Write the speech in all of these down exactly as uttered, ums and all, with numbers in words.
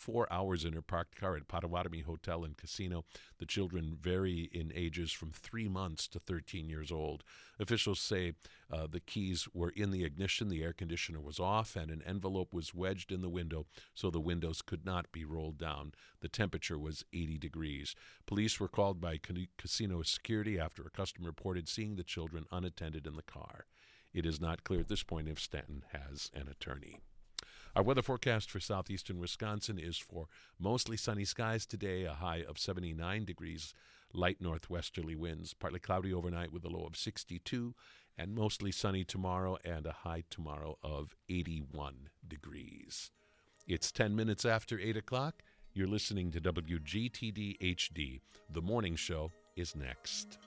four hours in her parked car at Potawatomi Hotel and Casino. The children vary in ages from three months to thirteen years old. Officials say uh, the keys were in the ignition, the air conditioner was off, and an envelope was wedged in the window so the windows could not be rolled down. The temperature was eighty degrees. Police were called by casino security after a customer reported seeing the children unattended in the car. It is not clear at this point if Stanton has an attorney. Our weather forecast for southeastern Wisconsin is for mostly sunny skies today, a high of seventy-nine degrees, light northwesterly winds, partly cloudy overnight with a low of sixty-two, and mostly sunny tomorrow and a high tomorrow of eighty-one degrees. It's ten minutes after eight o'clock. You're listening to W G T D H D. The morning show is next.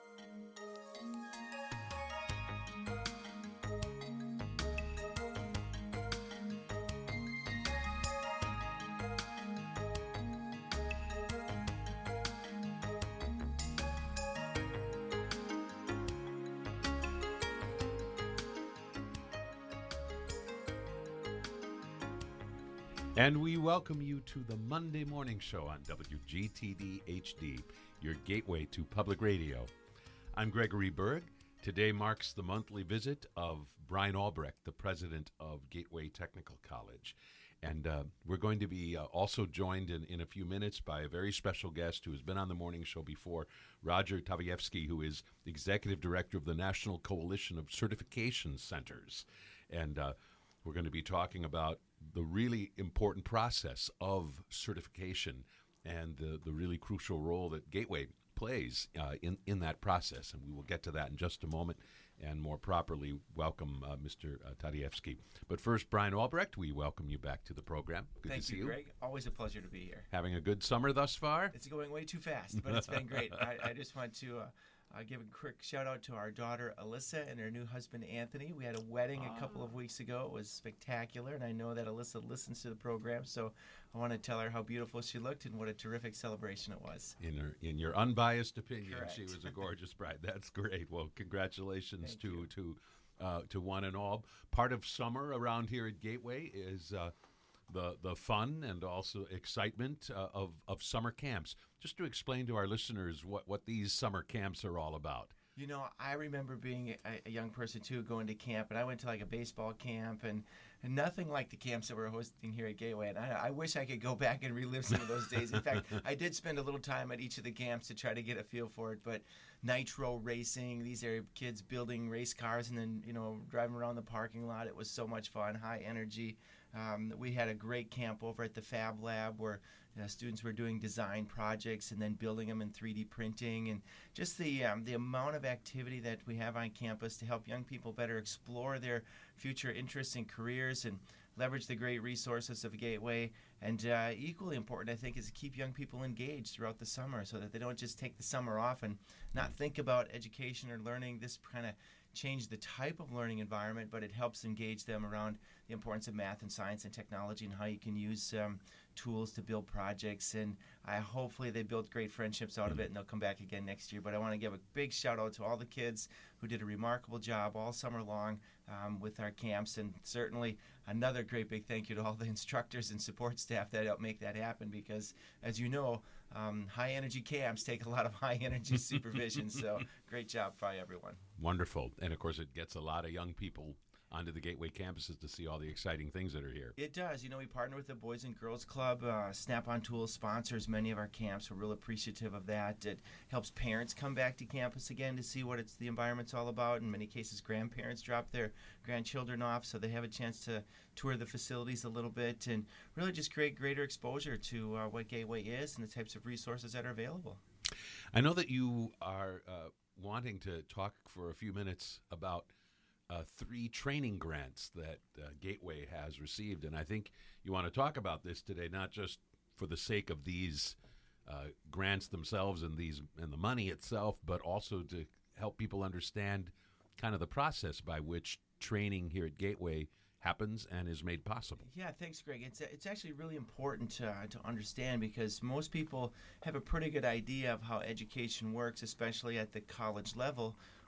And we welcome you to the Monday Morning Show on W G T D H D, your gateway to public radio. I'm Gregory Berg. Today marks the monthly visit of Brian Albrecht, the president of Gateway Technical College. And uh, we're going to be uh, also joined in, in a few minutes by a very special guest who has been on the morning show before, Roger Tavievsky, who is executive director of the National Coalition of Certification Centers. And uh, we're going to be talking about the really important process of certification and the, the really crucial role that Gateway plays uh, in, in that process. And we will get to that in just a moment and more properly welcome uh, Mister Uh, Tavievsky. But first, Brian Albrecht, we welcome you back to the program. Good Thank to see you, you. Greg. Always a pleasure to be here. Having a good summer thus far? It's going way too fast, but it's been great. I, I just want to uh, uh, give a quick shout out to our daughter Alyssa and her new husband Anthony. We had a wedding ah. a couple of weeks ago. It was spectacular, and I know that Alyssa listens to the program, so I want to tell her how beautiful she looked and what a terrific celebration it was. In her, in your unbiased opinion, Correct. She was a gorgeous bride. That's great. Well, congratulations Thank to you. to uh, to one and all. Part of summer around here at Gateway is uh, the the fun and also excitement uh, of of summer camps. Just to explain to our listeners what what these summer camps are all about. You know, I remember being a, a young person, too, going to camp, and I went to, like, a baseball camp, and, and nothing like the camps that we're hosting here at Gateway, and I, I wish I could go back and relive some of those days. In fact, I did spend a little time at each of the camps to try to get a feel for it, but nitro racing, these are kids building race cars and then, you know, driving around the parking lot. It was so much fun, high energy. Um, we had a great camp over at the Fab Lab where you know, students were doing design projects and then building them in three D printing, and just the um, the amount of activity that we have on campus to help young people better explore their future interests and careers and leverage the great resources of Gateway. And uh, equally important, I think, is to keep young people engaged throughout the summer so that they don't just take the summer off and not think about education or learning. This kind of change the type of learning environment, but it helps engage them around the importance of math and science and technology and how you can use um, tools to build projects. And I hopefully they build great friendships out of it, and they'll come back again next year. But I want to give a big shout out to all the kids who did a remarkable job all summer long um, with our camps, and certainly another great big thank you to all the instructors and support staff that helped make that happen, because as you know, um, high energy camps take a lot of high energy supervision. So great job by everyone. Wonderful. And of course it gets a lot of young people onto the Gateway campuses to see all the exciting things that are here. It does. You know, we partner with the Boys and Girls Club. Uh, Snap-on Tools sponsors many of our camps. We're real appreciative of that. It helps parents come back to campus again to see what it's the environment's all about. In many cases, grandparents drop their grandchildren off so they have a chance to tour the facilities a little bit and really just create greater exposure to uh, what Gateway is and the types of resources that are available. I know that you are uh, wanting to talk for a few minutes about Uh, three training grants that uh, Gateway has received, and I think you want to talk about this today, not just for the sake of these uh, grants themselves and these and the money itself, but also to help people understand kind of the process by which training here at Gateway happens and is made possible. Yeah, thanks, Greg. It's it's actually really important to, to understand, because most people have a pretty good idea of how education works, especially at the college level,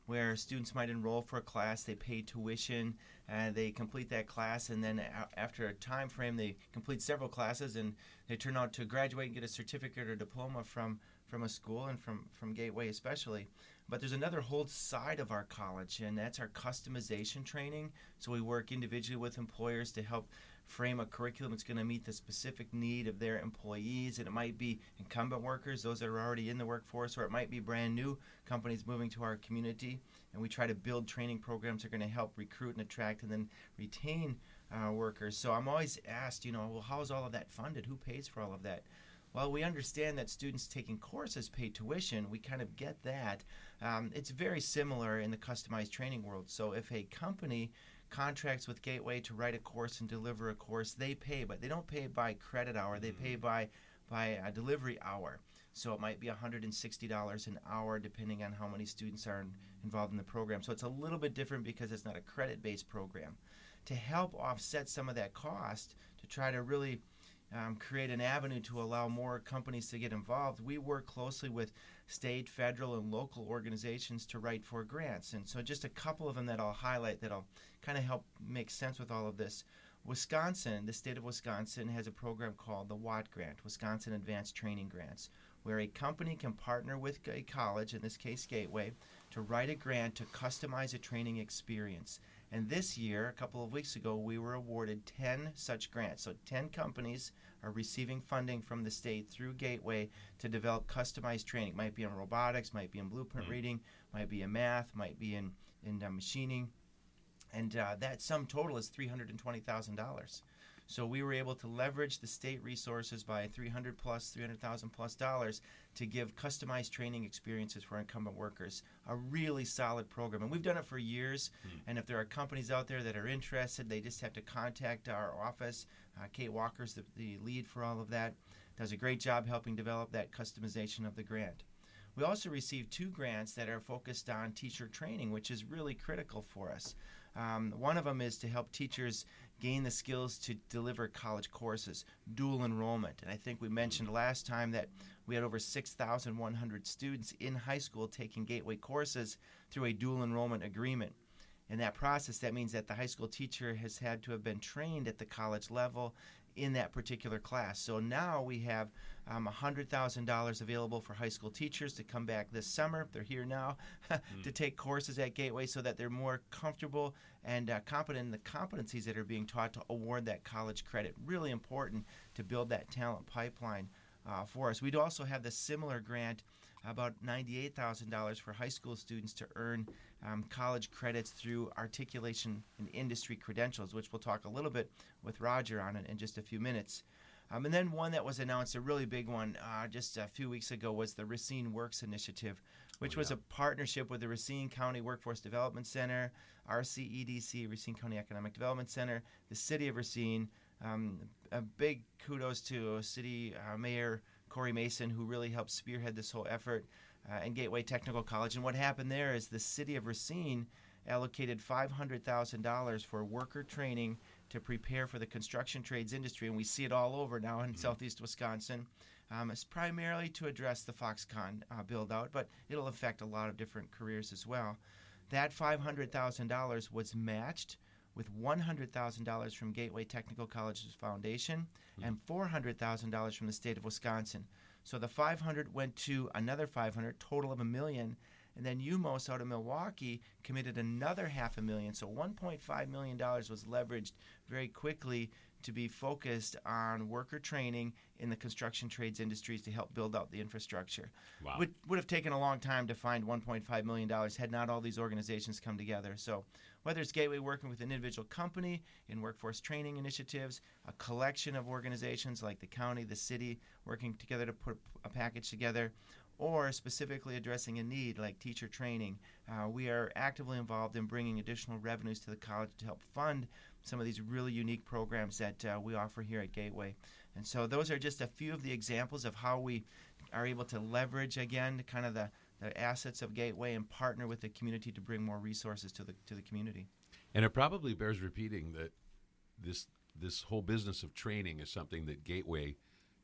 where students might enroll for a class, they pay tuition, and they complete that class, and then a- after a time frame, they complete several classes, and they turn out to graduate and get a certificate or diploma from, from a school and from, from Gateway especially. But there's another whole side of our college, and that's our customization training. So we work individually with employers to help frame a curriculum that's going to meet the specific need of their employees. And it might be incumbent workers, those that are already in the workforce, or it might be brand new companies moving to our community. And we try to build training programs that are going to help recruit and attract and then retain uh, workers. So I'm always asked, you know, well, how is all of that funded? Who pays for all of that? Well, we understand that students taking courses pay tuition. We kind of get that. Um, it's very similar in the customized training world. So if a company contracts with Gateway to write a course and deliver a course, they pay, but they don't pay by credit hour. They pay by by a delivery hour. So it might be one hundred sixty dollars an hour depending on how many students are in, involved in the program. So it's a little bit different because it's not a credit-based program. To help offset some of that cost, to try to really Um, create an avenue to allow more companies to get involved, we work closely with state, federal, and local organizations to write for grants. And so just a couple of them that I'll highlight that'll kind of help make sense with all of this. Wisconsin, the state of Wisconsin, has a program called the W A T Grant, Wisconsin Advanced Training Grants, where a company can partner with a college, in this case Gateway, to write a grant to customize a training experience. And this year, a couple of weeks ago, we were awarded ten such grants. So ten companies are receiving funding from the state through Gateway to develop customized training. Might be in robotics, might be in blueprint mm-hmm. reading, might be in math, might be in, in uh, machining. And uh, that sum total is three hundred twenty thousand dollars. So we were able to leverage the state resources by three hundred plus, three hundred thousand plus dollars to give customized training experiences for incumbent workers. A really solid program, and we've done it for years. Mm. And if there are companies out there that are interested, they just have to contact our office. Uh, Kate Walker's the, the lead for all of that. Does a great job helping develop that customization of the grant. We also received two grants that are focused on teacher training, which is really critical for us. Um, one of them is to help teachers gain the skills to deliver college courses, dual enrollment. And I think we mentioned last time that we had over six thousand one hundred students in high school taking Gateway courses through a dual enrollment agreement. In that process, that means that the high school teacher has had to have been trained at the college level in that particular class. So now we have um, one hundred thousand dollars available for high school teachers to come back this summer, they're here now, mm. to take courses at Gateway so that they're more comfortable and uh, competent in the competencies that are being taught to award that college credit. Really important to build that talent pipeline uh, for us. We'd also have the similar grant, about ninety-eight thousand dollars for high school students to earn um, college credits through articulation and industry credentials, which we'll talk a little bit with Roger on in, in just a few minutes. Um, and then one that was announced, a really big one, uh, just a few weeks ago, was the Racine Works Initiative, which oh, yeah. was a partnership with the Racine County Workforce Development Center, R C E D C, Racine County Economic Development Center, the City of Racine. Um, a big kudos to City uh, Mayor Corey Mason, who really helped spearhead this whole effort, uh, and Gateway Technical College. And what happened there is the City of Racine allocated five hundred thousand dollars for worker training to prepare for the construction trades industry, and we see it all over now in mm-hmm. southeast Wisconsin. Um, it's primarily to address the Foxconn uh, build-out, but it'll affect a lot of different careers as well. That five hundred thousand dollars was matched with one hundred thousand dollars from Gateway Technical College's foundation mm-hmm. and four hundred thousand dollars from the state of Wisconsin. So the five hundred thousand dollars went to another five hundred thousand dollars, total of a million. And then U M O S out of Milwaukee committed another half a million. So one point five million dollars was leveraged very quickly to be focused on worker training in the construction trades industries to help build out the infrastructure. Wow. Would, would have taken a long time to find one point five million dollars had not all these organizations come together. So whether it's Gateway working with an individual company in workforce training initiatives, a collection of organizations like the county, the city, working together to put a package together, or specifically addressing a need like teacher training, uh, we are actively involved in bringing additional revenues to the college to help fund some of these really unique programs that uh, we offer here at Gateway. And so those are just a few of the examples of how we are able to leverage, again, kind of the, the assets of Gateway and partner with the community to bring more resources to the to the community. And it probably bears repeating that this this whole business of training is something that Gateway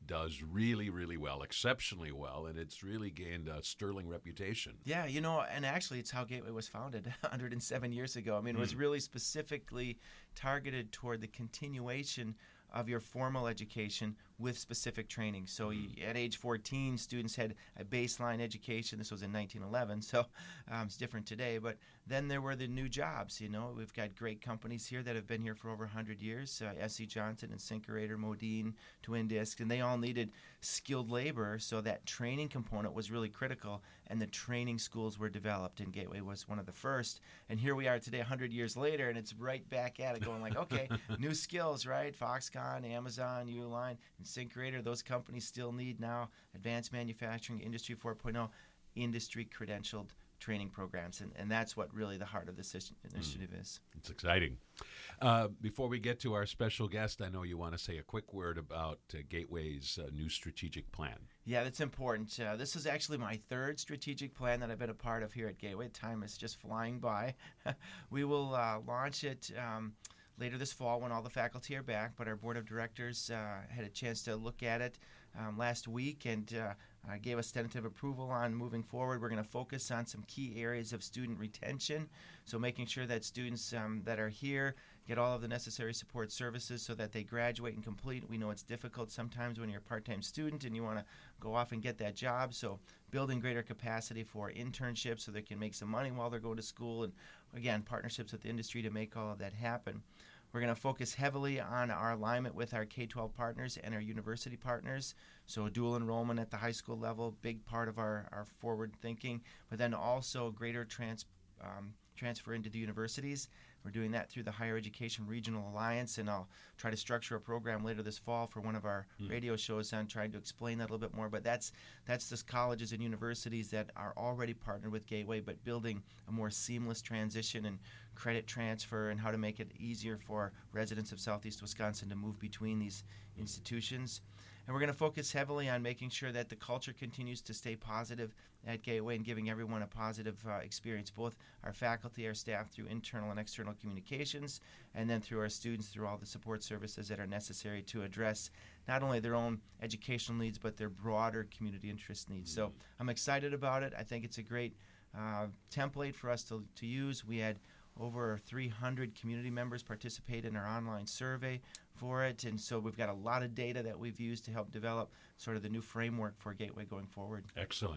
does really, really well, exceptionally well, and it's really gained a sterling reputation. Yeah, you know, and actually it's how Gateway was founded one hundred seven years ago. I mean, it was really specifically targeted toward the continuation of your formal education with specific training. So mm-hmm. at age fourteen, students had a baseline education. This was in nineteen eleven, so um, it's different today. But then there were the new jobs. You know, we've got great companies here that have been here for over one hundred years. Uh, S C Johnson, InSinkErator, Modine, Twin Disc, and they all needed skilled labor. So that training component was really critical, and the training schools were developed, and Gateway was one of the first. And here we are today, one hundred years later, and it's right back at it, going like, okay, new skills, right? Foxconn, Amazon, Uline, InSinkErator, those companies still need now advanced manufacturing, Industry four point oh, industry credentialed training programs, and, and that's what really the heart of this initiative mm. is. It's exciting. Uh, before we get to our special guest, I know you want to say a quick word about uh, Gateway's uh, new strategic plan. Yeah, that's important. Uh, this is actually my third strategic plan that I've been a part of here at Gateway. Time is just flying by. We will uh, launch it um, later this fall when all the faculty are back, but our board of directors uh, had a chance to look at it um, last week and uh, uh, gave us tentative approval on moving forward. We're going to focus on some key areas of student retention, so making sure that students um, that are here get all of the necessary support services so that they graduate and complete. We know it's difficult sometimes when you're a part-time student and you want to go off and get that job, so building greater capacity for internships so they can make some money while they're going to school, and again, partnerships with the industry to make all of that happen. We're going to focus heavily on our alignment with our K twelve partners and our university partners. So dual enrollment at the high school level, big part of our, our forward thinking, but then also greater trans, um, transfer into the universities. We're doing that through the Higher Education Regional Alliance, and I'll try to structure a program later this fall for one of our mm. radio shows on trying to explain that a little bit more. But that's that's the colleges and universities that are already partnered with Gateway, but building a more seamless transition and credit transfer and how to make it easier for residents of Southeast Wisconsin to move between these institutions. And we're going to focus heavily on making sure that the culture continues to stay positive at Gateway and giving everyone a positive uh, experience, both our faculty, our staff through internal and external communications, and then through our students through all the support services that are necessary to address not only their own educational needs, but their broader community interest needs. So I'm excited about it. I think it's a great uh, template for us to, to use. We had over three hundred community members participate in our online survey for it, and so we've got a lot of data that we've used to help develop sort of the new framework for Gateway going forward. Excellent.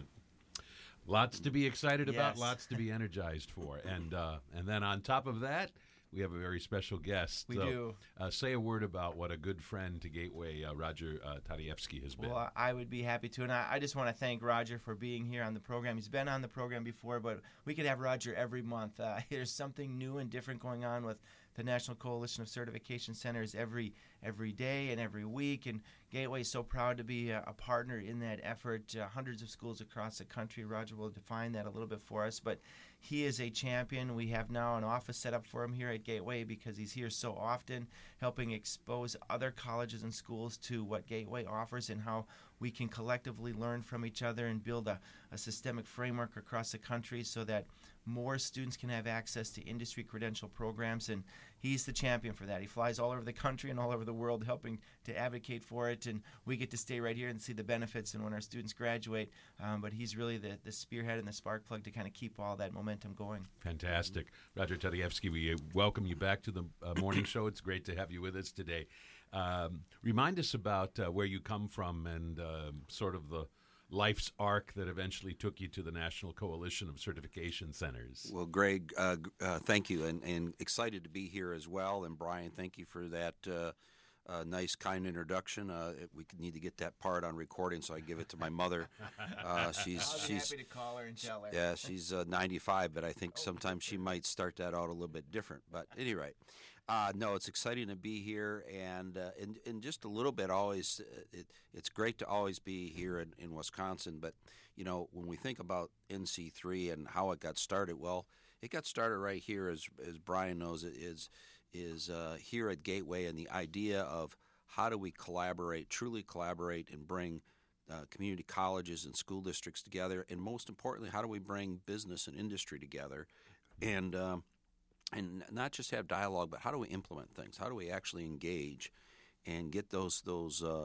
Lots to be excited about, Yes. lots to be energized for. And uh, and then on top of that, we have a very special guest. We so, do. Uh, say a word about what a good friend to Gateway, uh, Roger uh, Tadejewski, has been. Well, I would be happy to, and I, I just want to thank Roger for being here on the program. He's been on the program before, but we could have Roger every month. Uh, there's something new and different going on with the National Coalition of Certification Centers every every day and every week, and Gateway is so proud to be a, a partner in that effort. Uh, hundreds of schools across the country. Roger will define that a little bit for us, but he is a champion. We have now an office set up for him here at Gateway because he's here so often, helping expose other colleges and schools to what Gateway offers and how we can collectively learn from each other and build a, a systemic framework across the country so that more students can have access to industry credential programs, and he's the champion for that. He flies all over the country and all over the world helping to advocate for it, and we get to stay right here and see the benefits and when our students graduate, um, but he's really the, the spearhead and the spark plug to kind of keep all that momentum going. Fantastic. Roger Tadejewski, we uh, welcome you back to the uh, morning show. It's great to have you with us today. Um, remind us about uh, where you come from and uh, sort of the life's arc that eventually took you to the National Coalition of Certification Centers. Well, Greg, uh, uh, thank you, and, and excited to be here as well. And Brian, thank you for that uh, uh, nice, kind introduction. Uh, we need to get that part on recording, so I give it to my mother. Uh, she's I'll be she's happy to call her and tell her. yeah, she's uh, ninety-five, but I think sometimes she might start that out a little bit different. But at any rate. Uh, no, it's exciting to be here, and uh, and, and just a little bit always, uh, it, it's great to always be here in, in Wisconsin, but, you know, when we think about N C three and how it got started, well, it got started right here, as as Brian knows, it is, is uh, here at Gateway, and the idea of how do we collaborate, truly collaborate, and bring uh, community colleges and school districts together, and most importantly, how do we bring business and industry together, and um, and not just have dialogue, but how do we implement things? How do we actually engage and get those those uh,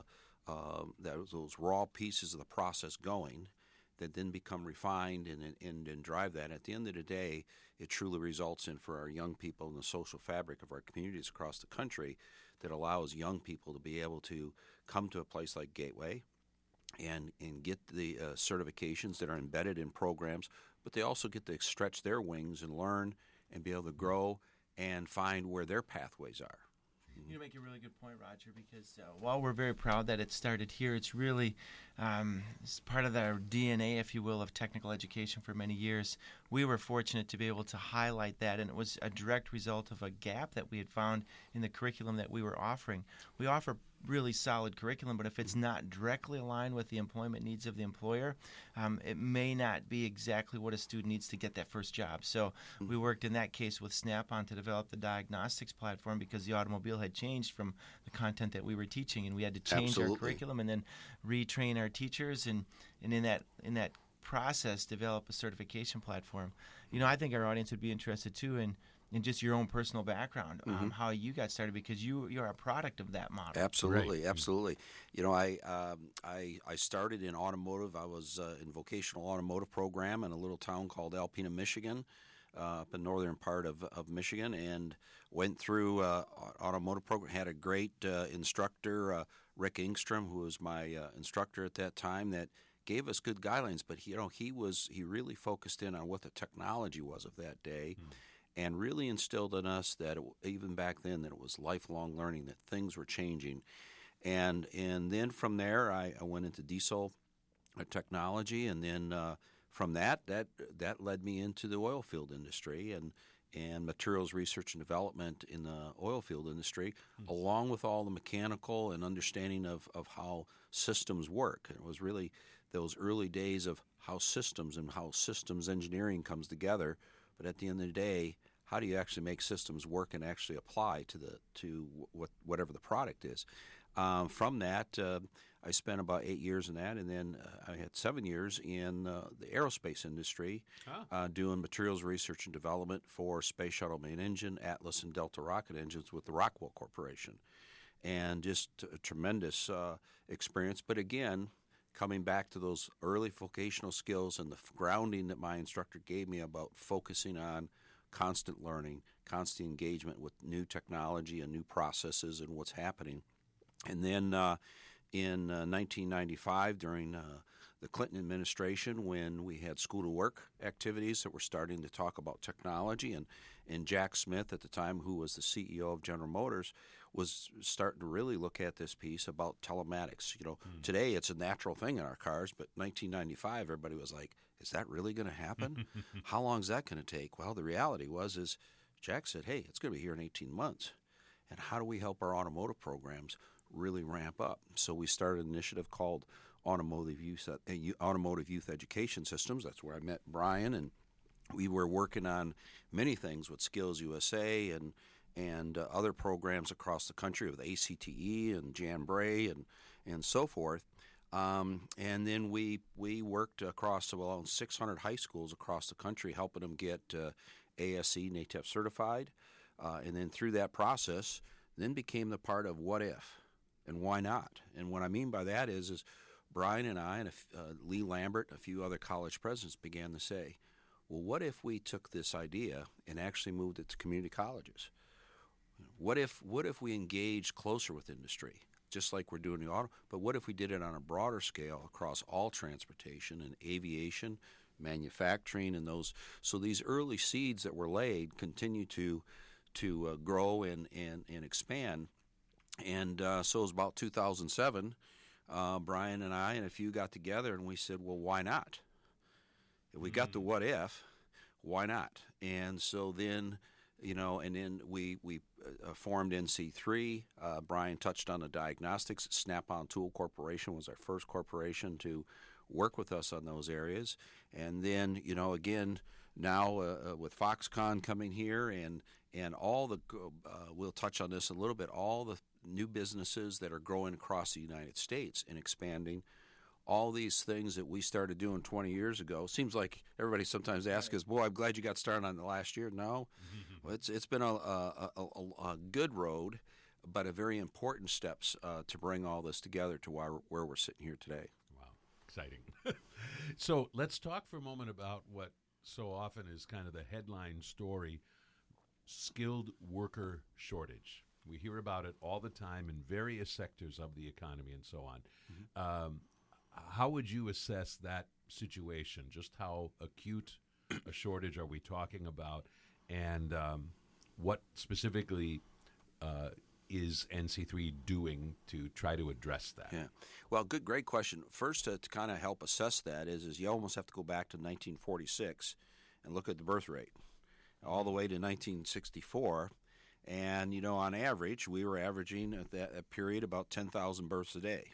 um, those, those raw pieces of the process going that then become refined and, and, and drive that. At the end of the day, it truly results in, for our young people, in the social fabric of our communities across the country, that allows young people to be able to come to a place like Gateway and, and get the uh, certifications that are embedded in programs, but they also get to stretch their wings and learn and be able to grow and find where their pathways are. You make a really good point, Roger, because uh, while we're very proud that it started here, it's really um, it's part of our D N A, if you will, of technical education for many years. We were fortunate to be able to highlight that, and it was a direct result of a gap that we had found in the curriculum that we were offering. We offer really solid curriculum, but if it's not directly aligned with the employment needs of the employer, um, it may not be exactly what a student needs to get that first job. So we worked in that case with Snap-on to develop the diagnostics platform, because the automobile had changed from the content that we were teaching, and we had to change Absolutely. our curriculum and then retrain our teachers, and, and in that in that process develop a certification platform. You know, I think our audience would be interested too in in just your own personal background, um, Mm-hmm. how you got started, because you you're a product of that model. Absolutely, Right. absolutely. You know, I um, I I started in automotive. I was uh, in vocational automotive program in a little town called Alpena, Michigan, uh, up in northern part of of Michigan, and went through uh, automotive program. Had a great uh, instructor, uh, Rick Engstrom, who was my uh, instructor at that time, that gave us good guidelines. But he, you know, he was he really focused in on what the technology was of that day. Mm. And really instilled in us that it, even back then, that it was lifelong learning, that things were changing. And and then from there, I, I went into diesel technology, and then uh, from that, that that led me into the oil field industry and and materials research and development in the oil field industry, mm-hmm. along with all the mechanical and understanding of, of how systems work. And it was really those early days of how systems and how systems engineering comes together. But at the end of the day, how do you actually make systems work and actually apply to the to what whatever the product is? Um, from that, uh, I spent about eight years in that, and then uh, I had seven years in uh, the aerospace industry, oh. uh, doing materials research and development for Space Shuttle Main Engine, Atlas, and Delta rocket engines with the Rockwell Corporation, and just a tremendous uh, experience. But again, coming back to those early vocational skills and the grounding that my instructor gave me about focusing on constant learning, constant engagement with new technology and new processes and what's happening. And then uh, in uh, nineteen ninety-five, during uh, the Clinton administration, when we had school to work activities that were starting to talk about technology, and, and Jack Smith at the time, who was the C E O of General Motors, was starting to really look at this piece about telematics. You know, mm. today it's a natural thing in our cars, but nineteen ninety-five, everybody was like, is that really going to happen? How long is that going to take? Well, the reality was is Jack said, hey, it's going to be here in eighteen months. And how do we help our automotive programs really ramp up? So we started an initiative called Automotive Youth, uh, Automotive Youth Education Systems. That's where I met Brian, and we were working on many things with Skills U S A and and uh, other programs across the country with A C T E and Jan Bray and, and so forth. Um, and then we we worked across well six hundred high schools across the country, helping them get uh, A S E N A T E P certified. Uh, and then through that process, then became the part of what if and why not. And what I mean by that is, is Brian and I and a, uh, Lee Lambert, a few other college presidents began to say, well, what if we took this idea and actually moved it to community colleges? What if what if we engaged closer with industry, just like we're doing the auto, but what if we did it on a broader scale across all transportation and aviation, manufacturing, and those? So these early seeds that were laid continue to to uh, grow and, and, and expand. And uh, so it was about two thousand seven, uh, Brian and I and a few got together and we said, well, why not? If we mm-hmm. got the what if, why not? And so then, you know, and then we, we uh, formed N C three. Uh, Brian touched on the diagnostics. Snap-on Tool Corporation was our first corporation to work with us on those areas. And then, you know, again, now uh, uh, with Foxconn coming here and and all the, uh, we'll touch on this a little bit, all the new businesses that are growing across the United States and expanding, all these things that we started doing twenty years ago. Seems like everybody sometimes asks us, boy, I'm glad you got started on the last year. No, well, it's it's been a, a, a, a good road. but a very important steps uh, to bring all this together to where, where we're sitting here today. Wow, exciting. So let's talk for a moment about what so often is kind of the headline story, skilled worker shortage. We hear about it all the time in various sectors of the economy and so on. Mm-hmm. Um, how would you assess that situation? Just how acute a shortage are we talking about? And um, what specifically uh, is N C three doing to try to address that? Yeah, well, good, great question. First, to, to kind of help assess that is, is you almost have to go back to nineteen forty-six and look at the birth rate, all the way to nineteen sixty-four. And, you know, on average, we were averaging at that, that period about ten thousand births a day.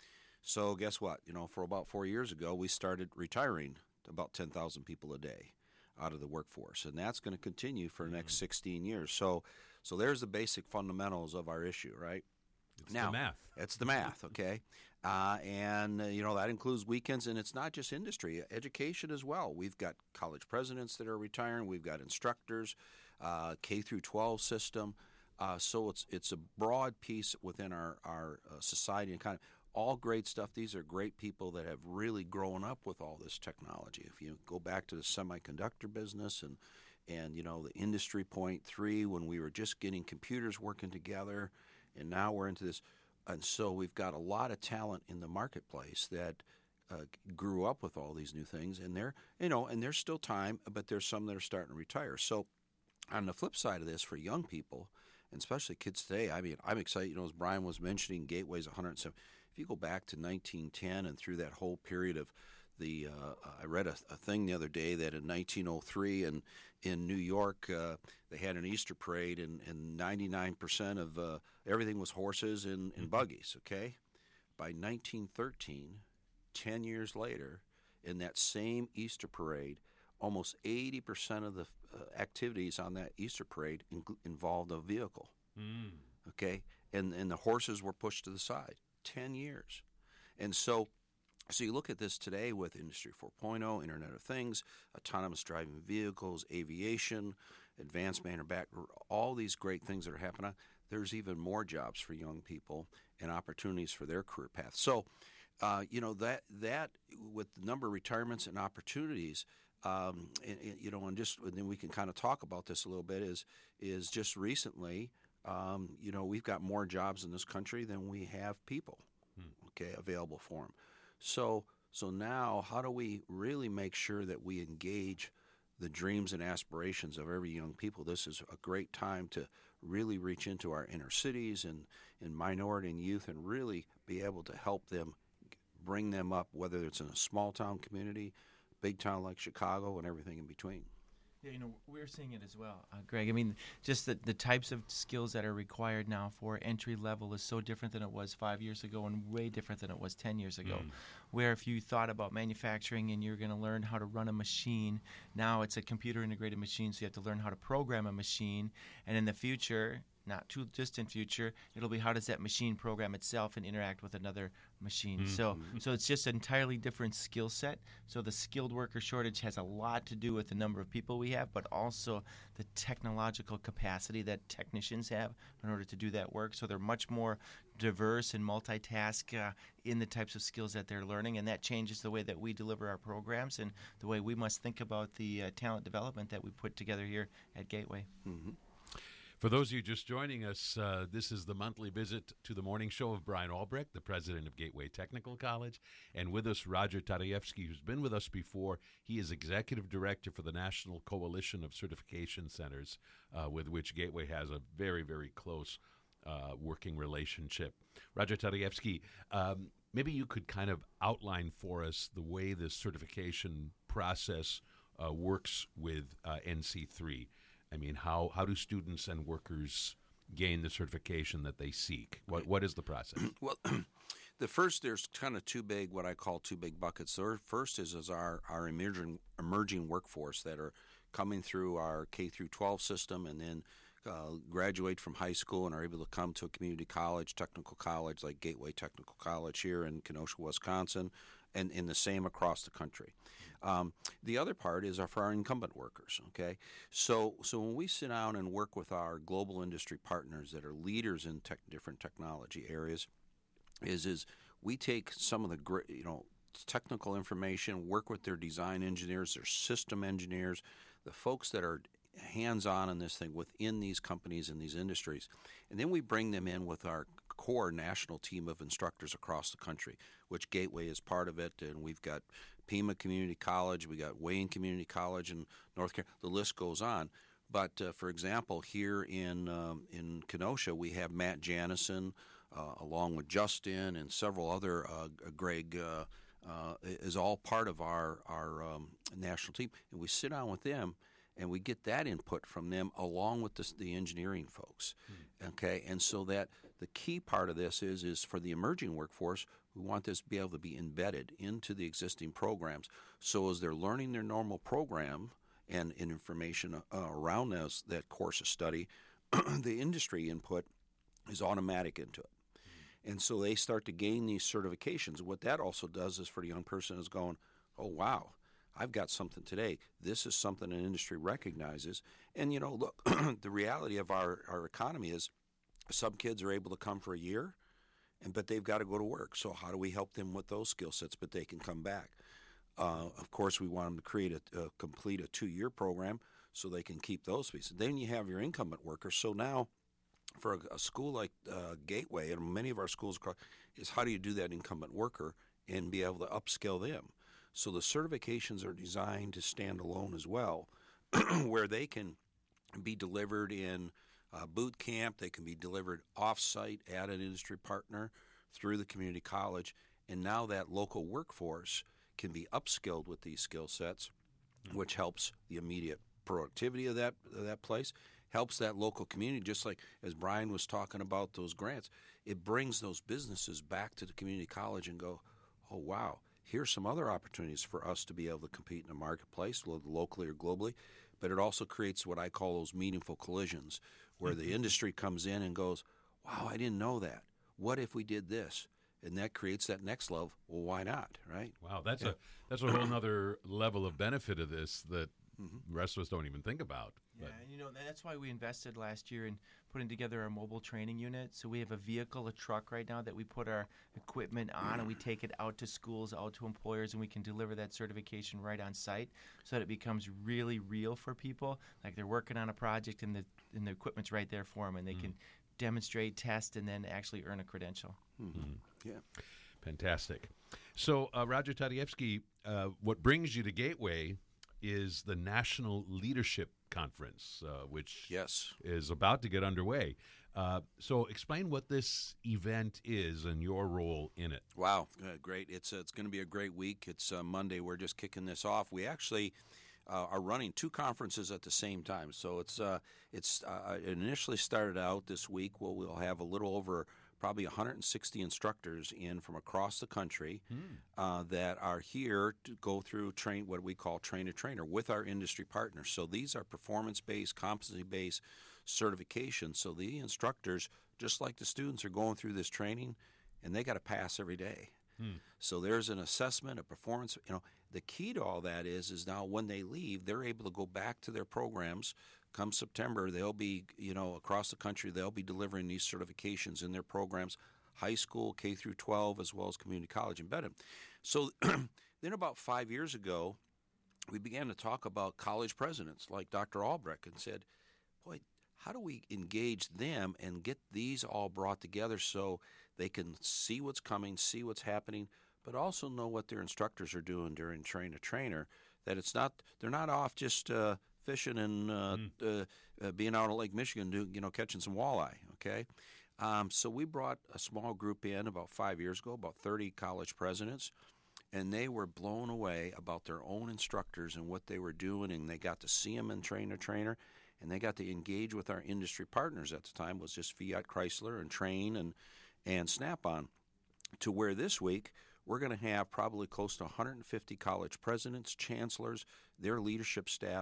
So guess what? You know, for about four years ago, we started retiring about ten thousand people a day out of the workforce. And that's going to continue for the next mm-hmm. sixteen years. So so there's the basic fundamentals of our issue, right? It's now, the math. It's the math, okay? Uh, and, uh, you know, that includes weekends, and it's not just industry, education as well. We've got college presidents that are retiring. We've got instructors, uh, K through twelve system. Uh, so it's it's a broad piece within our, our uh, society and kind of all great stuff. These are great people that have really grown up with all this technology. If you go back to the semiconductor business and, and you know, the industry point three, when we were just getting computers working together, and now we're into this. And so we've got a lot of talent in the marketplace that uh, grew up with all these new things, and they're, you know, and there's still time, but there's some that are starting to retire. So on the flip side of this, for young people, and especially kids today, I mean, I'm excited. You know, as Brian was mentioning, Gateway's one hundred seven. If you go back to nineteen ten and through that whole period of the, uh, I read a, a thing the other day that in nineteen oh three in, in New York, uh, they had an Easter parade, and, and ninety-nine percent of uh, everything was horses and, and buggies, okay? By nineteen thirteen, ten years later, in that same Easter parade, almost eighty percent of the uh, activities on that Easter parade in, involved a vehicle, mm. okay? And, and the horses were pushed to the side. ten years. And so so you look at this today with Industry four point oh, Internet of Things, autonomous driving vehicles, aviation, advanced manufacturing, all these great things that are happening. There's even more jobs for young people and opportunities for their career path. So, uh, you know, that that with the number of retirements and opportunities, um, and, and, you know, and just and then we can kind of talk about this a little bit, is is just recently, um, you know, we've got more jobs in this country than we have people, hmm. okay, available for them. So, so now, how do we really make sure that we engage the dreams and aspirations of every young people? This is a great time to really reach into our inner cities and, and minority and youth and really be able to help them, bring them up, whether it's in a small town community, big town like Chicago, and everything in between. Yeah, you know, we're seeing it as well, uh, Greg. I mean, just the, the types of skills that are required now for entry level is so different than it was five years ago and way different than it was ten years ago. Mm. Where if you thought about manufacturing and you're going to learn how to run a machine, now it's a computer-integrated machine, so you have to learn how to program a machine. And in the future, not too distant future, it'll be how does that machine program itself and interact with another machine. Mm-hmm. So so it's just an entirely different skill set. So the skilled worker shortage has a lot to do with the number of people we have, but also the technological capacity that technicians have in order to do that work. So they're much more diverse and multitask uh, in the types of skills that they're learning, and that changes the way that we deliver our programs and the way we must think about the uh, talent development that we put together here at Gateway. Mm-hmm. For those of you just joining us, uh, this is the monthly visit to the morning show of Brian Albrecht, the president of Gateway Technical College, and with us, Roger Tadayevsky, who's been with us before. He is executive director for the National Coalition of Certification Centers, uh, with which Gateway has a very, very close uh, working relationship. Roger Tadayevsky, um, maybe you could kind of outline for us the way this certification process uh, works with uh, N C three. I mean, how, how do students and workers gain the certification that they seek? What What is the process? Well, the first, there's kind of two big, what I call two big buckets. The first is, is our, our emerging, emerging workforce that are coming through our K through twelve system and then uh, graduate from high school and are able to come to a community college, technical college like Gateway Technical College here in Kenosha, Wisconsin, and, and the same across the country. Um, the other part is our, for our incumbent workers, okay? So so when we sit down and work with our global industry partners that are leaders in tech, different technology areas, is is we take some of the great, you know, technical information, work with their design engineers, their system engineers, the folks that are hands-on in this thing within these companies and these industries. And then we bring them in with our core national team of instructors across the country, which Gateway is part of it. And we've got Pima Community College, we got Wayne Community College in North Carolina. The list goes on. But, uh, for example, here in um, in Kenosha, we have Matt Janison, uh, along with Justin and several other, uh, Greg, uh, uh, is all part of our, our um, national team. And we sit down with them, and we get that input from them along with the, the engineering folks, mm-hmm. okay? And so that the key part of this is is for the emerging workforce, we want this to be able to be embedded into the existing programs. So as they're learning their normal program and, and information uh, around those, that course of study, the industry input is automatic into it. Mm-hmm. And so they start to gain these certifications. What that also does is for the young person is going, oh, wow, I've got something today. This is something an industry recognizes. And, you know, look, the reality of our, our economy is some kids are able to come for a year, and but they've got to go to work. So how do we help them with those skill sets, but they can come back? Uh, of course, we want them to create a, a complete a two-year program so they can keep those pieces. Then you have your incumbent workers. So now for a, a school like uh, Gateway, and many of our schools across, is how do you do that incumbent worker and be able to upskill them? So the certifications are designed to stand alone as well, where they can be delivered in uh, boot camp, they can be delivered off-site at an industry partner through the community college, and now that local workforce can be upskilled with these skill sets, mm-hmm. which helps the immediate productivity of that of that place, helps that local community, just like as Brian was talking about those grants. It brings those businesses back to the community college and go, oh, wow. Here's some other opportunities for us to be able to compete in the marketplace, locally or globally, but it also creates what I call those meaningful collisions, where mm-hmm. the industry comes in and goes, wow, I didn't know that. What if we did this? And that creates that next level. Well, why not, right? Wow, that's yeah. a that's a whole other level of benefit of this that mm-hmm. the rest of us don't even think about. Yeah, and you know, that's why we invested last year in putting together our mobile training unit. So we have a vehicle, a truck right now that we put our equipment on, and we take it out to schools, out to employers, and we can deliver that certification right on site so that it becomes really real for people. Like they're working on a project, and the and the equipment's right there for them, and they mm-hmm. can demonstrate, test, and then actually earn a credential. Mm-hmm. Yeah. Fantastic. So, uh, Roger Tadejewski, uh, what brings you to Gateway is the National Leadership Conference, uh, which yes. is about to get underway. Uh, so explain what this event is and your role in it. Wow, uh, great. It's uh, it's going to be a great week. It's uh, Monday. We're just kicking this off. We actually uh, are running two conferences at the same time. So it's uh, it's uh, it initially started out this week. Well, we'll have a little over probably one hundred sixty instructors in from across the country mm. uh, that are here to go through train what we call train-to-trainer with our industry partners. So these are performance-based, competency-based certifications. So the instructors, just like the students, are going through this training, and they got to pass every day. Mm. So there's an assessment, a performance. You know, the key to all that is is now when they leave, they're able to go back to their programs. Come September, they'll be, you know, across the country, they'll be delivering these certifications in their programs, high school, K through twelve, as well as community college embedded. So then about five years ago, we began to talk about college presidents like Doctor Albrecht and said, boy, how do we engage them and get these all brought together so they can see what's coming, see what's happening, but also know what their instructors are doing during train-to-trainer, that it's not, they're not off just uh, fishing and uh, mm. uh, uh, being out on Lake Michigan, do, you know, catching some walleye, okay? Um, so we brought a small group in about five years ago, about thirty college presidents, and they were blown away about their own instructors and what they were doing, and they got to see them in trainer-trainer, and they got to engage with our industry partners at the time, was just Fiat Chrysler and Trane and, and Snap-on, to where this week we're going to have probably close to one hundred fifty college presidents, chancellors, their leadership staff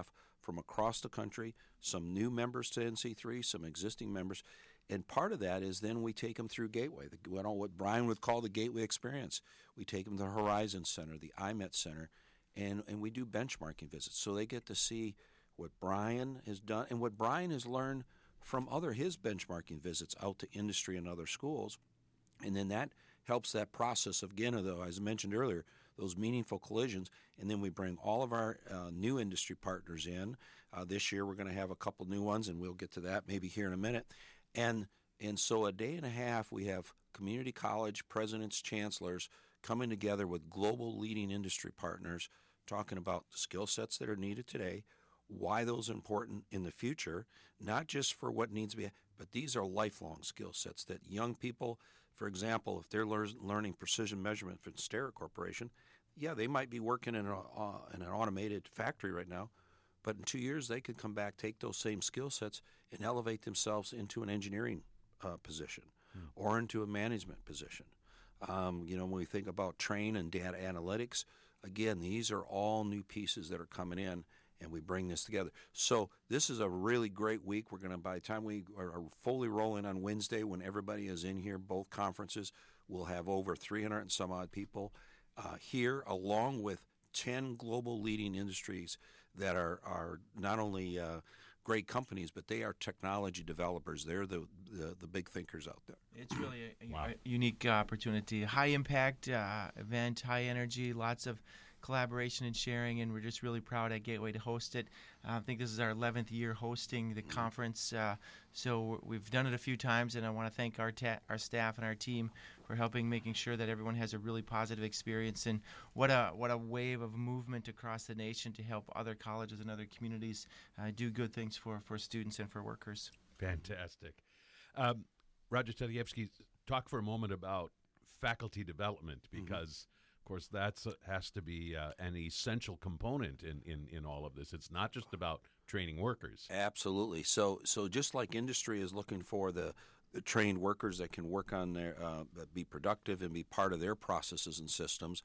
from across the country, some new members to N C three, some existing members. And part of that is then we take them through Gateway, the, what Brian would call the Gateway experience. We take them to the Horizon Center, the I MET Center, and, and we do benchmarking visits. So they get to see what Brian has done and what Brian has learned from other his benchmarking visits out to industry and other schools. And then that helps that process of, again, though, as I mentioned earlier, those meaningful collisions. And then we bring all of our uh, new industry partners in. Uh, this year we're going to have a couple new ones, and we'll get to that maybe here in a minute. And and so a day and a half we have community college presidents, chancellors coming together with global leading industry partners talking about the skill sets that are needed today, why those are important in the future, not just for what needs to be, but these are lifelong skill sets that young people, for example, if they're lear- learning precision measurement from Stera Corporation, yeah, they might be working in, a, uh, in an automated factory right now, but in two years they could come back, take those same skill sets, and elevate themselves into an engineering uh, position hmm. or into a management position. Um, you know, when we think about train and data analytics, again, these are all new pieces that are coming in, and we bring this together. So this is a really great week. We're going to, by the time we are fully rolling on Wednesday, when everybody is in here, both conferences, we'll have over three hundred and some odd people uh, here, along with ten global leading industries that are, are not only uh, great companies, but they are technology developers. They're the, the, the big thinkers out there. It's really a, a, Wow. a unique opportunity. High impact uh, event, high energy, lots of collaboration and sharing, and we're just really proud at Gateway to host it. Uh, I think this is our eleventh year hosting the conference, uh, so we've done it a few times, and I want to thank our ta- our staff and our team for helping making sure that everyone has a really positive experience. And what a what a wave of movement across the nation to help other colleges and other communities uh, do good things for, for students and for workers. Fantastic. Um, Roger Tedejewski, talk for a moment about faculty development, because mm-hmm. of course that has to be uh, an essential component in, in, in all of this. It's not just about training workers. Absolutely. So so just like industry is looking for the, the trained workers that can work on their, uh, be productive and be part of their processes and systems,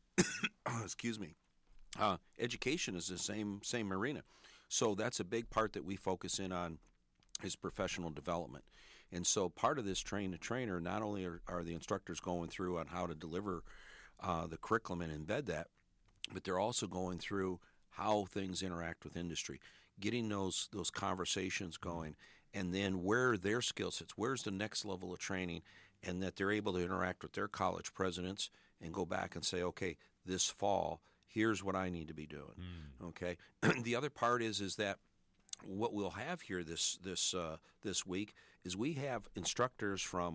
excuse me, uh, education is the same same arena. So that's a big part that we focus in on is professional development. And so part of this train-to-trainer, not only are, are the instructors going through on how to deliver uh, the curriculum and embed that, but they're also going through how things interact with industry, getting those those conversations going, and then where are their skill sets, where's the next level of training, and that they're able to interact with their college presidents and go back and say, okay, this fall, here's what I need to be doing. Mm. Okay. The other part is is that what we'll have here this this uh, this week is we have instructors from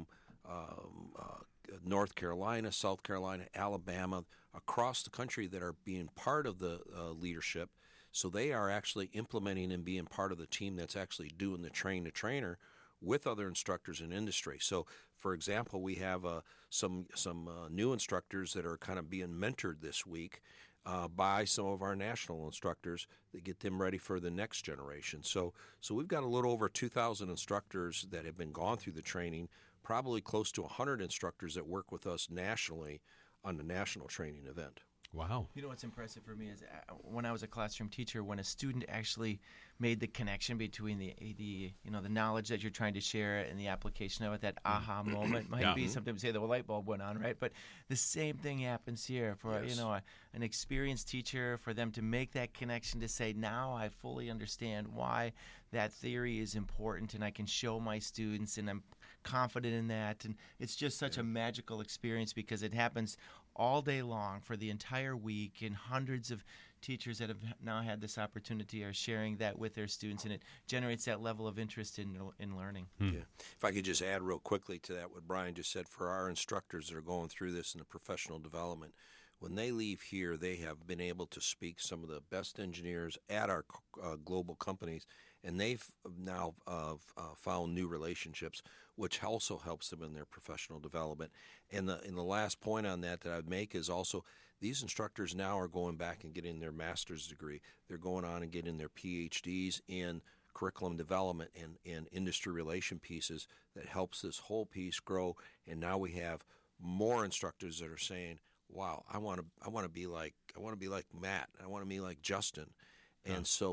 um, uh, North Carolina, South Carolina, Alabama, across the country that are being part of the uh, leadership. So they are actually implementing and being part of the team that's actually doing the train-to-trainer with other instructors in industry. So, for example, we have uh, some some uh, new instructors that are kind of being mentored this week uh, by some of our national instructors that get them ready for the next generation. So, so we've got a little over two thousand instructors that have been gone through the training, probably close to one hundred instructors that work with us nationally on the national training event. Wow. You know what's impressive for me is uh, when I was a classroom teacher, when a student actually made the connection between the the you know the knowledge that you're trying to share and the application of it, that aha moment might Yeah. be sometimes say the light bulb went on, right? But the same thing happens here for Yes. you know a, an experienced teacher, for them to make that connection to say, now I fully understand why that theory is important, and I can show my students, and I'm confident in that. And it's just such a magical experience because it happens all day long for the entire week, and hundreds of teachers that have now had this opportunity are sharing that with their students, and it generates that level of interest in in learning. Yeah. If I could just add real quickly to that what Brian just said, for our instructors that are going through this in the professional development, when they leave here, they have been able to speak some of the best engineers at our uh, global companies, and they've now uh, uh, found new relationships, which also helps them in their professional development. And the, and the last point on that that I'd make is also these instructors now are going back and getting their master's degree. They're going on and getting their P H Ds in curriculum development and, and industry relation pieces that helps this whole piece grow. And now we have more instructors that are saying, wow, I want to I want to be like I want to be like Matt. I want to be like Justin. And yeah. so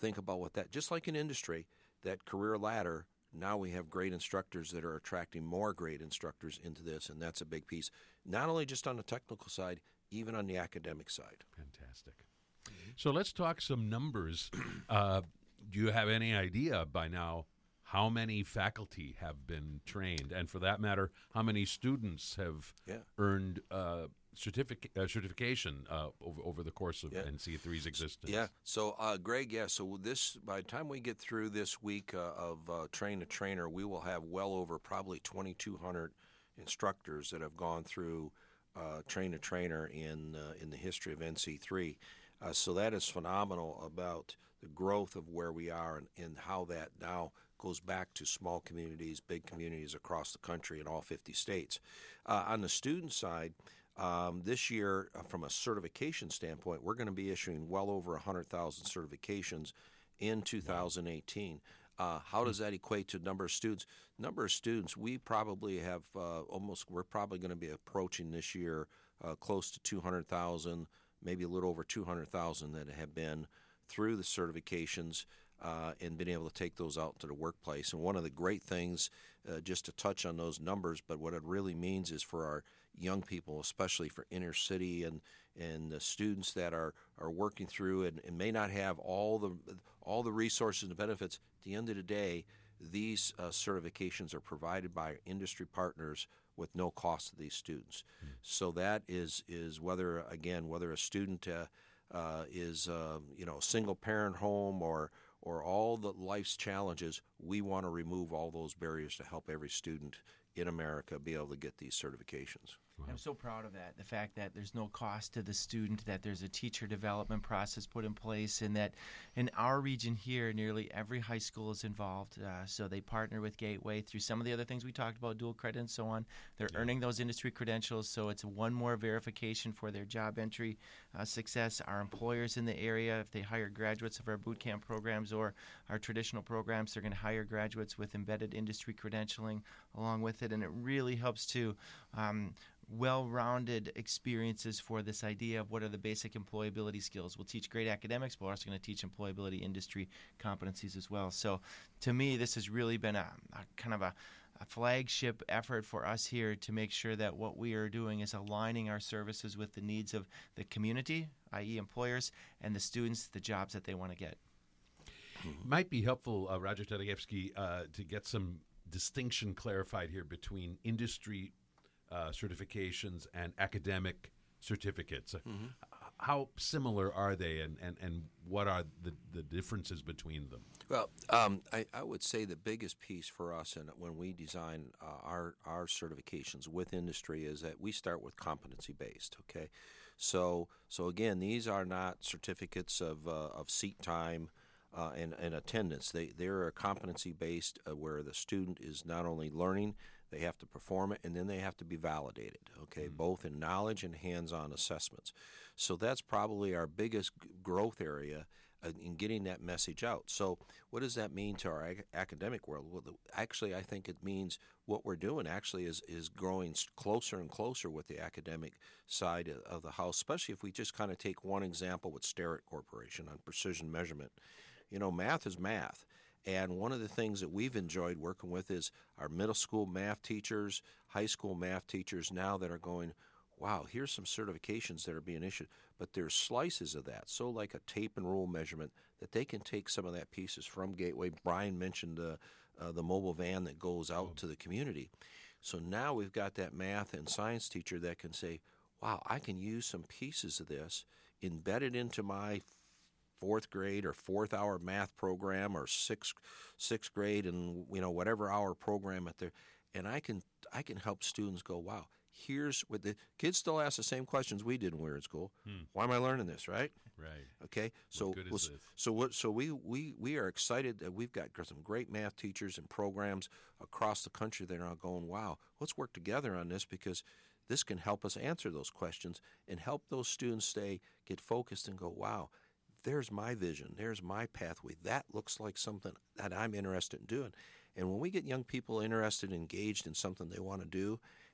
think about what that, just like in industry, that career ladder, now we have great instructors that are attracting more great instructors into this, and that's a big piece, not only just on the technical side, even on the academic side. Fantastic. So let's talk some numbers. Uh, do you have any idea by now how many faculty have been trained? And for that matter, how many students have Yeah. earned uh, certific- uh, certification uh, over, over the course of Yeah. N C three's existence? Yeah. So, uh, Greg, yeah, so this, by the time we get through this week uh, of uh, Train the Trainer, we will have well over probably twenty-two hundred instructors that have gone through uh, Train the Trainer in, uh, in the history of N C three. Uh, so that is phenomenal about the growth of where we are and, and how that now goes back to small communities, big communities across the country in all fifty states. Uh, on the student side, um, this year, uh, from a certification standpoint, we're going to be issuing well over one hundred thousand certifications in two thousand eighteen. Uh, how does that equate to number of students? Number of students, we probably have uh, almost, we're probably going to be approaching this year uh, close to two hundred thousand, maybe a little over two hundred thousand that have been through the certifications uh, and been able to take those out to the workplace. And one of the great things, uh, just to touch on those numbers, but what it really means is for our young people, especially for inner city and and the students that are, are working through and, and may not have all the all the resources and benefits, at the end of the day, these uh, certifications are provided by industry partners with no cost to these students. Mm-hmm. So that is is whether, again, whether a student uh, uh, is uh, you know, a single parent home or or all the life's challenges, we want to remove all those barriers to help every student in America be able to get these certifications. Wow. I'm so proud of that, the fact that there's no cost to the student, that there's a teacher development process put in place, and that in our region here, nearly every high school is involved. Uh, so they partner with Gateway through some of the other things we talked about, dual credit and so on. They're yeah. earning those industry credentials, so it's one more verification for their job entry uh, success. Our employers in the area, if they hire graduates of our boot camp programs or our traditional programs, they're going to hire graduates with embedded industry credentialing along with it, and it really helps to um, well-rounded experiences for this idea of what are the basic employability skills. We'll teach great academics, but we're also going to teach employability industry competencies as well. So to me, this has really been a, a kind of a, a flagship effort for us here to make sure that what we are doing is aligning our services with the needs of the community, that is employers, and the students, the jobs that they want to get. Might be helpful, uh, Roger Tadegevsky, uh, to get some distinction clarified here between industry Uh, certifications and academic certificates. Mm-hmm. How similar are they, and, and, and what are the, the differences between them? Well, um, I, I would say the biggest piece for us and when we design uh, our, our certifications with industry is that we start with competency-based, okay? So, so again, these are not certificates of, uh, of seat time uh, and, and attendance. They, they're competency-based uh, where the student is not only learning, they have to perform it, and then they have to be validated, okay, mm-hmm. both in knowledge and hands-on assessments. So that's probably our biggest g- growth area uh, in getting that message out. So what does that mean to our ag- academic world? Well, the, actually, I think it means what we're doing actually is, is growing closer and closer with the academic side of, of the house, especially if we just kind of take one example with Starrett Corporation on precision measurement. You know, math is math. And one of the things that we've enjoyed working with is our middle school math teachers, high school math teachers now that are going, wow, here's some certifications that are being issued. But there's slices of that, so like a tape and rule measurement, that they can take some of that pieces from Gateway. Brian mentioned uh, uh, the mobile van that goes out oh. to the community. So now we've got that math and science teacher that can say, wow, I can use some pieces of this embedded into my fourth grade or fourth hour math program or sixth sixth grade and you know whatever hour program at there, and I can I can help students go, wow, here's what the kids still ask the same questions we did when we were in school. Hmm. Why am I learning this, right? Right. Okay. So what good is we'll, this? so what so we, we we are excited that we've got some great math teachers and programs across the country that are now going, wow, let's work together on this because this can help us answer those questions and help those students stay get focused and go, wow, there's my vision. There's my pathway. That looks like something that I'm interested in doing. And when we get young people interested, engaged in something they want to do,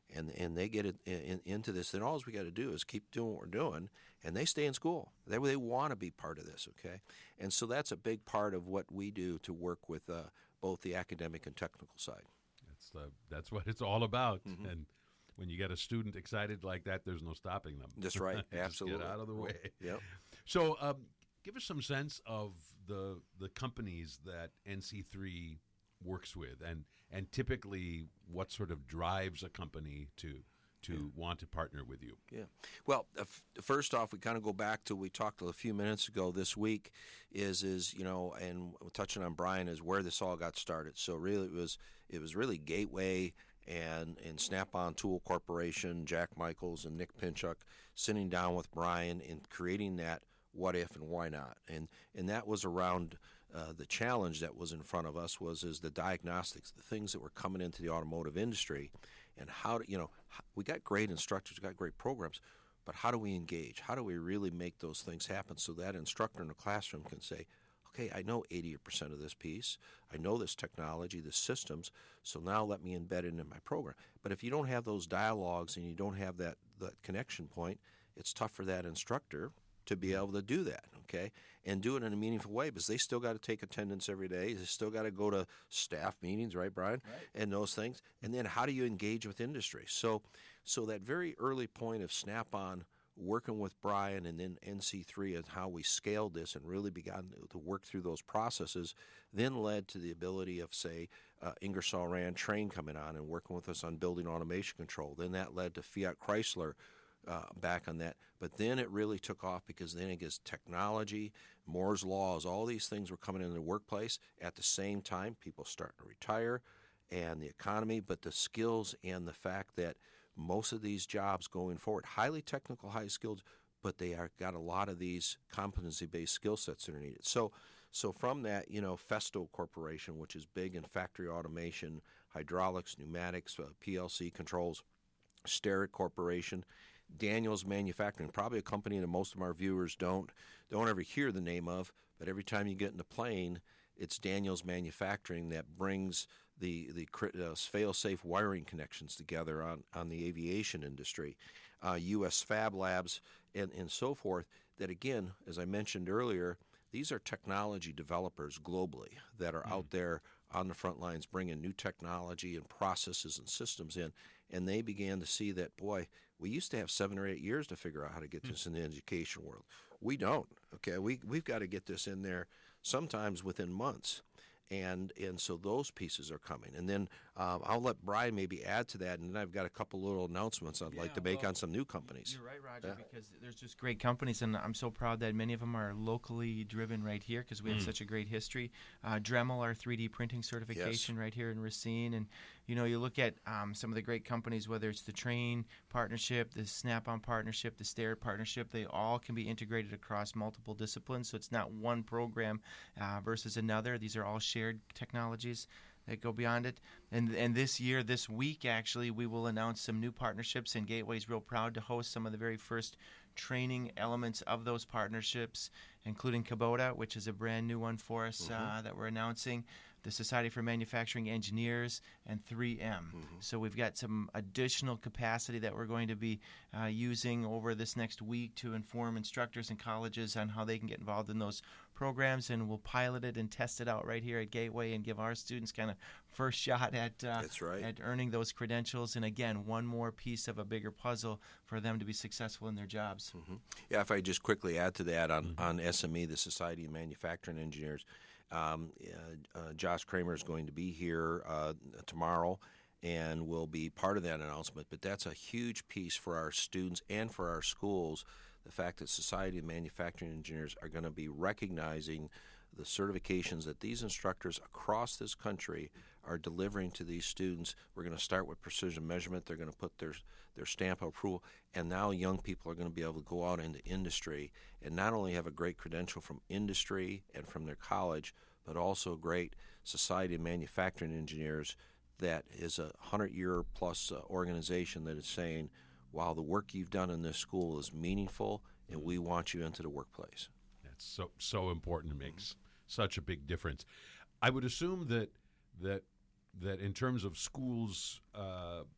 and and they get it in, in, into this, then all we got to do is keep doing what we're doing, and they stay in school. They they want to be part of this, okay? And so that's a big part of what we do to work with uh, both the academic and technical side. That's uh, that's what it's all about. Mm-hmm. And when you get a student excited like that, there's no stopping them. That's right. Just Absolutely. get out of the way. Yep. So, um, give us some sense of the the companies that N C three works with, and and typically what sort of drives a company to to yeah. want to partner with you. Yeah. Well, uh, f- first off, we kind of go back to we talked a few minutes ago this week is is you know, and touching on Brian is where this all got started. So really, it was it was really Gateway and and Snap-on Tool Corporation, Jack Michaels and Nick Pinchuk sitting down with Brian and creating that what if and why not, and and that was around. Uh, the challenge that was in front of us was is the diagnostics, the things that were coming into the automotive industry, and how to, you know, we got great instructors, we got great programs, but how do we engage? How do we really make those things happen so that instructor in the classroom can say, okay, I know eighty percent of this piece, I know this technology, the systems, so now let me embed it in my program. But if you don't have those dialogues and you don't have that, that connection point, it's tough for that instructor to be able to do that, okay, and do it in a meaningful way because they still got to take attendance every day. They still got to go to staff meetings, right, Brian, right. and those things. And then how do you engage with industry? So, so that very early point of Snap-on working with Brian and then N C three and how we scaled this and really began to work through those processes, then led to the ability of, say, uh, Ingersoll Rand Train coming on and working with us on building automation control. Then that led to Fiat Chrysler. Uh, back on that, but then it really took off because then it gets technology, Moore's laws, all these things were coming into the workplace at the same time. People starting to retire, and the economy, but the skills and the fact that most of these jobs going forward, highly technical, high skilled, but they are got a lot of these competency-based skill sets that are needed. So, so from that, you know, Festo Corporation, which is big in factory automation, hydraulics, pneumatics, uh, P L C controls, Starrett Corporation. Daniels Manufacturing, probably a company that most of our viewers don't don't ever hear the name of, but every time you get in a plane, it's Daniels Manufacturing that brings the the uh, fail-safe wiring connections together on, on the aviation industry. Uh, U S Fab Labs and, and so forth, that again, as I mentioned earlier, these are technology developers globally that are mm-hmm. out there on the front lines bringing new technology and processes and systems in, and they began to see that, boy, we used to have seven or eight years to figure out how to get this in the education world. We don't. Okay, we we've got to get this in there sometimes within months, and and so those pieces are coming. And then um, I'll let Brian maybe add to that, and then I've got a couple little announcements I'd yeah, like to make well, on some new companies. You're right, Roger, Yeah. because there's just great companies, and I'm so proud that many of them are locally driven right here because we have Mm. such a great history. Uh, Dremel, our three D printing certification right here in Racine, and you know, you look at um, some of the great companies, whether it's the Train partnership, the Snap-on partnership, the Starrett partnership, they all can be integrated across multiple disciplines. So it's not one program uh, versus another. These are all shared technologies that go beyond it. And and this year, this week, actually, we will announce some new partnerships, and Gateway's real proud to host some of the very first training elements of those partnerships, including Kubota, which is a brand new one for us Mm-hmm. uh, that we're announcing, the Society for Manufacturing Engineers, and three M. Mm-hmm. So we've got some additional capacity that we're going to be uh, using over this next week to inform instructors and colleges on how they can get involved in those programs, and we'll pilot it and test it out right here at Gateway and give our students kind of first shot at uh, That's right. at earning those credentials. And again, one more piece of a bigger puzzle for them to be successful in their jobs. Mm-hmm. Yeah, if I just quickly add to that on, mm-hmm. on S M E, the Society of Manufacturing Engineers, um, uh, uh, Josh Kramer is going to be here uh, tomorrow and will be part of that announcement. But that's a huge piece for our students and for our schools, the fact that Society of Manufacturing Engineers are going to be recognizing the certifications that these instructors across this country are delivering to these students. We're going to start with precision measurement. They're going to put their their stamp of approval, and now young people are going to be able to go out into industry and not only have a great credential from industry and from their college, but also great Society of Manufacturing Engineers that is a hundred-year-plus uh, organization that is saying, wow, the work you've done in this school is meaningful, and we want you into the workplace. That's so so important. It makes such a big difference. I would assume that that that in terms of schools' uh,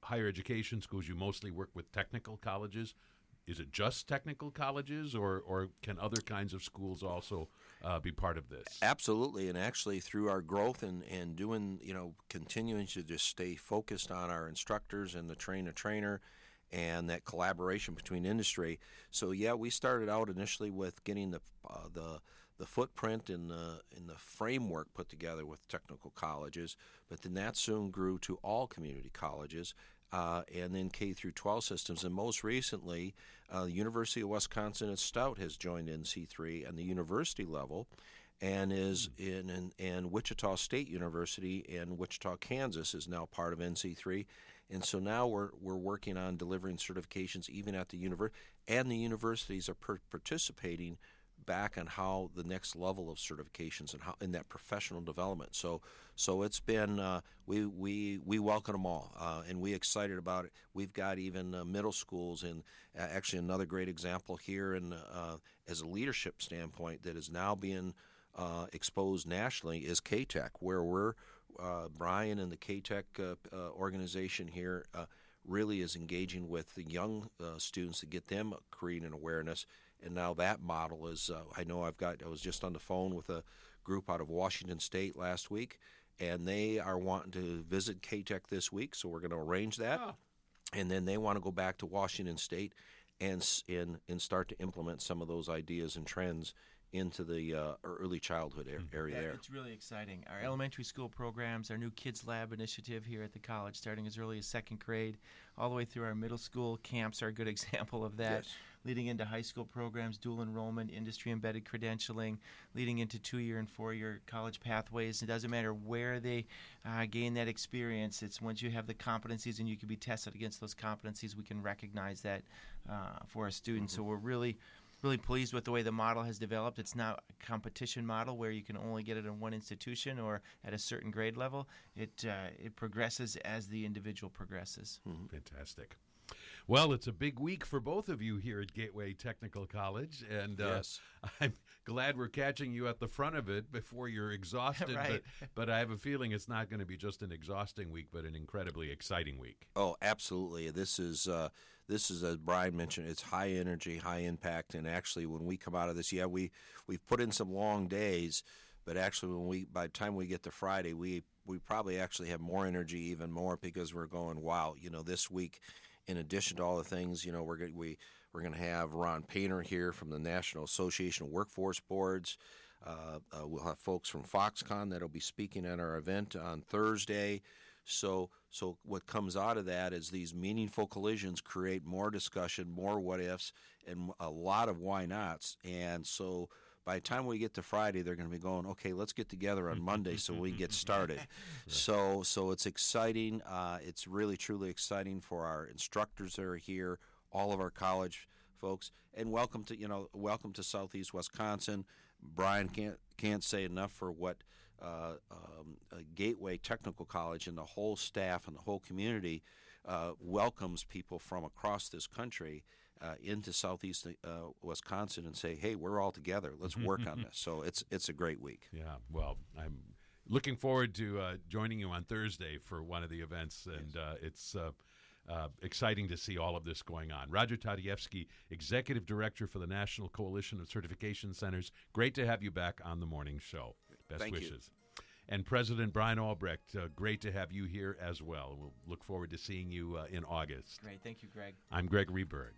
higher education schools, you mostly work with technical colleges. Is it just technical colleges, or, or can other kinds of schools also uh, be part of this? Absolutely, and actually through our growth and, and doing, you know, continuing to just stay focused on our instructors and the trainer-trainer and that collaboration between industry. So yeah, we started out initially with getting the uh, the the footprint and the and the framework put together with technical colleges, but then that soon grew to all community colleges. Uh, and then K through twelve systems, and most recently, uh, the University of Wisconsin at Stout has joined N C three on the university level, and is in, in and Wichita State University in Wichita, Kansas, is now part of N C three, and so now we're we're working on delivering certifications even at the university, and the universities are per- participating back on how the next level of certifications and how in that professional development. So, so it's been uh, we we we welcome them all, uh, and we excited about it. We've got even uh, middle schools, and uh, actually another great example here, and uh, as a leadership standpoint that is now being uh, exposed nationally is K-Tech, where we're uh, Brian and the K-Tech uh, uh, organization here. Uh, really is engaging with the young uh, students to get them creating awareness. And now that model is, uh, I know I've got, I was just on the phone with a group out of Washington State last week, and they are wanting to visit K-Tech this week, so we're going to arrange that. Oh. And then they want to go back to Washington State and, and, and start to implement some of those ideas and trends into the uh, early childhood area yeah, there. It's really exciting. Our elementary school programs, our new Kids Lab initiative here at the college, starting as early as second grade, all the way through our middle school camps are a good example of that. Yes. Leading into high school programs, dual enrollment, industry-embedded credentialing, leading into two-year and four-year college pathways. It doesn't matter where they uh, gain that experience. It's once you have the competencies and you can be tested against those competencies, we can recognize that uh, for our students. Mm-hmm. So we're really really pleased with the way the model has developed. It's not a competition model where you can only get it in one institution or at a certain grade level. It uh, it progresses as the individual progresses. Mm-hmm. Fantastic. Well, it's a big week for both of you here at Gateway Technical College, and uh, yes. I'm glad we're catching you at the front of it before you're exhausted. Right. But, but I have a feeling it's not going to be just an exhausting week, but an incredibly exciting week. Oh, absolutely. This is, uh, this is as Brian mentioned, it's high energy, high impact, and actually when we come out of this, yeah, we, we've put in some long days, but actually when we, by the time we get to Friday, we, we probably actually have more energy, even more, because we're going, wow, you know, this week, in addition to all the things, you know, we're going we we're going to have Ron Painter here from the National Association of Workforce Boards. Uh, uh, we'll have folks from Foxconn that'll be speaking at our event on Thursday. So, so what comes out of that is these meaningful collisions create more discussion, more what ifs, and a lot of why nots. And so, by the time we get to Friday, they're going to be going, okay, let's get together on Monday so we get started. Right. So so it's exciting. Uh, it's really, truly exciting for our instructors that are here, all of our college folks, and welcome to, you know, welcome to Southeast Wisconsin. Brian can't can't say enough for what uh, um, Gateway Technical College and the whole staff and the whole community uh, welcomes people from across this country Uh, into Southeast uh, Wisconsin and say, hey, we're all together. Let's work on this. So it's it's a great week. Yeah, well, I'm looking forward to uh, joining you on Thursday for one of the events, and uh, it's uh, uh, exciting to see all of this going on. Roger Tadejewski, Executive Director for the National Coalition of Certification Centers. Great to have you back on the morning show. Best Thank wishes. You. And President Brian Albrecht, uh, great to have you here as well. We'll look forward to seeing you uh, in August. Great. Thank you, Greg. I'm Gregory Berg.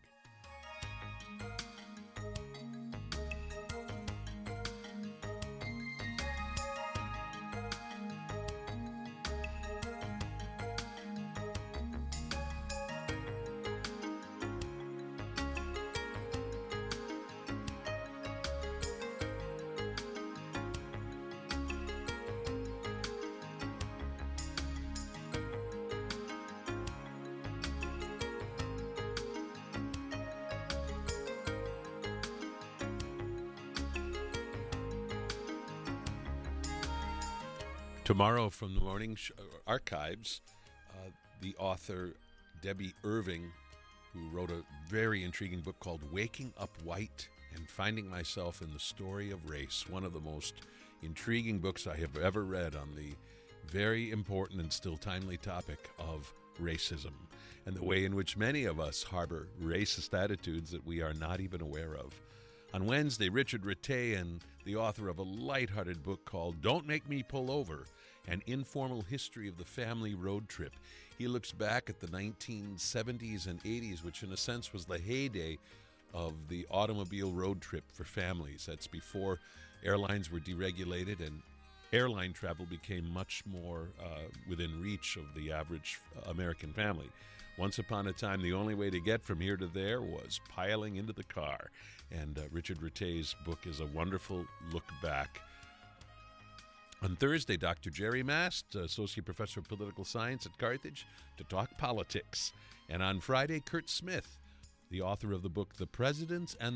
Tomorrow from the Morning Sh- Archives, uh, the author Debbie Irving, who wrote a very intriguing book called Waking Up White and Finding Myself in the Story of Race, one of the most intriguing books I have ever read on the very important and still timely topic of racism and the way in which many of us harbor racist attitudes that we are not even aware of. On Wednesday, Richard Rattay, the author of a lighthearted book called Don't Make Me Pull Over, An Informal History of the Family Road Trip. He looks back at the nineteen seventies and eighties, which in a sense was the heyday of the automobile road trip for families. That's before airlines were deregulated and airline travel became much more uh, within reach of the average American family. Once upon a time, the only way to get from here to there was piling into the car. And uh, Richard Rattay's book is a wonderful look back. On Thursday, Doctor Jerry Mast, Associate Professor of Political Science at Carthage, to talk politics. And on Friday, Kurt Smith, the author of the book The Presidents and